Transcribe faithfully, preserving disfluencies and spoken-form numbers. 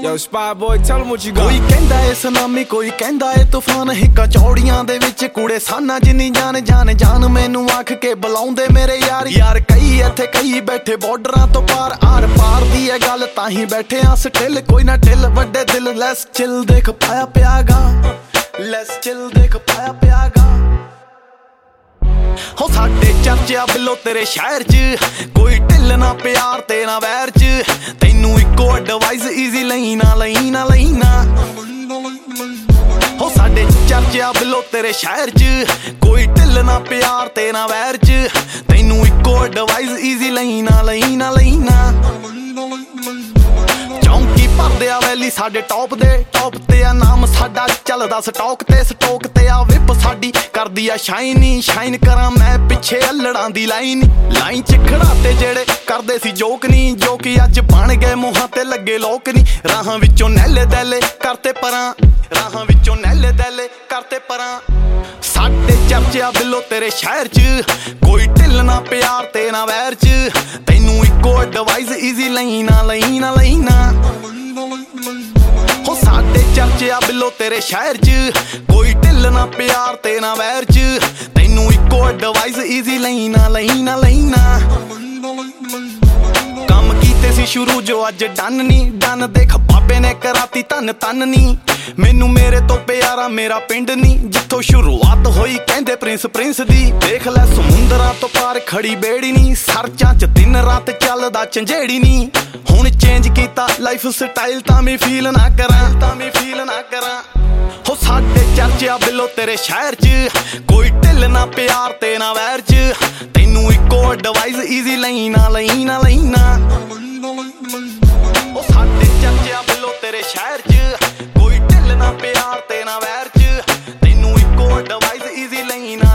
Yo, Spy Boy, tell them what you got. ਕੋਈ ਕਹਿੰਦਾ ਏ tsunami, ਕੋਈ ਕਹਿੰਦਾ ਏ ਤੂਫਾਨ, ਹਿੱਕਾਂ ਚੌੜੀਆਂ ਦੇ ਵਿੱਚ ਕੁੜੇ ਸਾਨਾ ਜਿੰਨੀ ਜਾਨ ਜਾਨ ਜਾਨ ਮੈਨੂੰ ਆਖ ਕੇ ਬੁਲਾਉਂਦੇ ਮੇਰੇ ਯਾਰ ਯਾਰ ਕਈ ਇੱਥੇ ਕਈ ਬੈਠੇ ਬਾਰਡਰਾਂ ਤੋਂ ਪਾਰ ਆਰ ਪਾਰ ਦੀ ਇਹ ਗੱਲ ਤਾਂ ਹੀ ਬੈਠੇ ਆ ਸਟਿਲ ਕੋਈ ਨਾ ਢਿੱਲ ਵੱਡੇ ਦਿਲ ਲੈਸ ਚਿਲ ਦੇਖ ਪਾਇਆ ਪਿਆਗਾ ਲੈਸ ਚਿਲ ਦੇਖ ਪਾਇਆ ਪਿਆਗਾ ਹੋ ਸਾਡੇ ਚਰਚਾ ਬਿੱਲੋ ਤੇਰੇ ਸ਼ਹਿਰ 'ਚ ਕੋਈ ਢਿੱਲ ਨਾ ਪਿਆਰ ਤੇ ਨਾ ਵੈਰ 'ਚ ਤੈਨੂੰ ਇੱਕੋ ਐਡਵਾਈਸ ਈਜ਼ੀ ਲਈ ਨਾ ਲਈ ਨਾ ਲਈ ਨਾ ਹੋ ਸਾਡੇ ਚਰਚਾ ਬਿੱਲੋ ਤੇਰੇ ਸ਼ਹਿਰ 'ਚ ਕੋਈ ਢਿੱਲ ਨਾ ਪਿਆਰ ਤੇ ਨਾ ਵੈਰ 'ਚ ਤੈਨੂੰ ਇੱਕੋ ਐਡਵਾਈਸ ਈਜ਼ੀ ਲਈ ਨਾ ਲਈ ਨਾ ਲਈ ਨਾ ਚੌਂਕੀ ਭਰਦੇ ਆ ਵੈਲੀ ਸਾਡੇ ਟੌਪ ਦੇ ਟੌਪ ਤੇ ਆ ਨਾਮ ਸਾਡਾ ਚੱਲਦਾ ਸਟਾਕ ਤੇ ਸਟੋਕ ਤੇ ਆ ਵਿਪ ਸਾਡੀ ਕਰਦੀ ਆ ਸ਼ਾਈਨੀ ਸ਼ਾਈਨ ਕਰਾਂ ਮੈਂ ਪਿੱਛੇ ਅਲੜਾਂ ਦੀ ਲਾਈਨ ਲਾਈਨ 'ਚ ਖੜਾ ਤੇ ਜਿਹੜੇ ਕਰਦੇ ਸੀ ਜੋਕ ਨਹੀਂ ਜੋ ਕਿ ਅੱਜ ਬਣ ਗਏ ਮੂੰਹਾਂ ਤੇ ਲੱਗੇ ਲੋਕ ਨਹੀਂ ਰਾਹਾਂ ਵਿੱਚੋਂ ਨਹਿਲੇ ਦੈਲੇ ਕਰਤੇ ਪਰਾਂ ਰਾਹਾਂ ਵਿੱਚੋਂ ਨਹਿਲੇ ਦੈਲੇ ਕਰਤੇ ਪਰਾਂ ਸਾਡੇ ਚਰਚਾ ਬਿੱਲੋ ਤੇਰੇ ਸ਼ਹਿਰ 'ਚ ਕੋਈ ਢਿੱਲ ਨਾ ਪਿਆਰ ਤੇ ਨਾ ਵੈਰ 'ਚ ਤੈਨੂੰ ਇੱਕੋ ਐਡਵਾਈਸ ਈਜ਼ੀ ਲਈ ਨਾ ਲਈ ਨਾ ਲਈ ਨਾ ਹੋ ਸਾਡੇ ਚਰਚਾ ਬਿੱਲੋ ਤੇਰੇ ਸ਼ਹਿਰ 'ਚ ਕੋਈ ਢਿੱਲ ਨਾ ਪਿਆਰ ਤੇ ਨਾ ਵੈਰ 'ਚ ਤੈਨੂੰ ਇੱਕੋ ਐਡਵਾਈਸ ਈਜ਼ੀ ਲਈ ਨਾ ਲਈ ਨਾ ਲਈ ਨਾ ਕੰਮ ਕੀਤੇ ਸੀ ਸ਼ੁਰੂ ਜੋ ਅੱਜ ਡਨ ਨਹੀਂ ਡਨ ਦੇਖ ਬਾਬੇ ਨੇ ਕਰਾਤੀ ਧੰਨ ਧੰਨ ਨਹੀਂ ਮੈਨੂੰ ਮੇਰੇ ਤੋਂ ਪਿਆਰਾ ਮੇਰਾ ਪਿੰਡ ਨਹੀਂ ਜਿੱਥੋਂ ਸ਼ੁਰੂਆਤ ਹੋਈ ਕਹਿੰਦੇ ਪ੍ਰਿੰਸ ਪ੍ਰਿੰਸ ਦੀ ਦੇਖ ਲੈ ਸਮੁੰਦਰਾਂ ਤੋਂ ਪਾਰ ਖੜੀ ਬੇੜੀ ਨਹੀਂ ਸਰਚਾਂ 'ਚ ਦਿਨ ਰਾਤ ਚੱਲਦਾ ਝੰਜੇੜੀ ਨਹੀਂ ਹੁਣ ਚੇਂਜ ਕੀਤਾ ਲਾਈਫ ਸਟਾਈਲ ਤਾਂ ਮੈਂ ਫੀਲ ਨਾ ਕਰਾਂ ਤਾਂ ਮੈਂ ਫੀਲ ਨਾ ਕਰਾਂ ਹੋ ਸਾਡੇ ਚਰਚਾ ਬਿੱਲੋ ਤੇਰੇ ਸ਼ਹਿਰ 'ਚ ਕੋਈ ਢਿੱਲ ਨਾ ਪਿਆਰ ਤੇ ਨਾ ਵੈਰ 'ਚ ਤੈਨੂੰ ਇੱਕੋ ਐਡਵਾਈਸ ਈਜ਼ੀ ਲਈ ਨਾ ਲਈ ਨਾ ਲਈ ਨਾ ਹੋ ਸਾਡੇ ਚਰਚਾ ਬਿੱਲੋ ਤੇਰੇ ਸ਼ਹਿਰ 'ਚ ਕੋਈ ਢਿੱਲ ਨਾ ਪਿਆਰ ਤੇ ਨਾ ਵੈਰ 'ਚ ਤੈਨੂੰ ਇੱਕੋ ਐਡਵਾਈਸ ਈਜ਼ੀ ਲਈ ਨਾ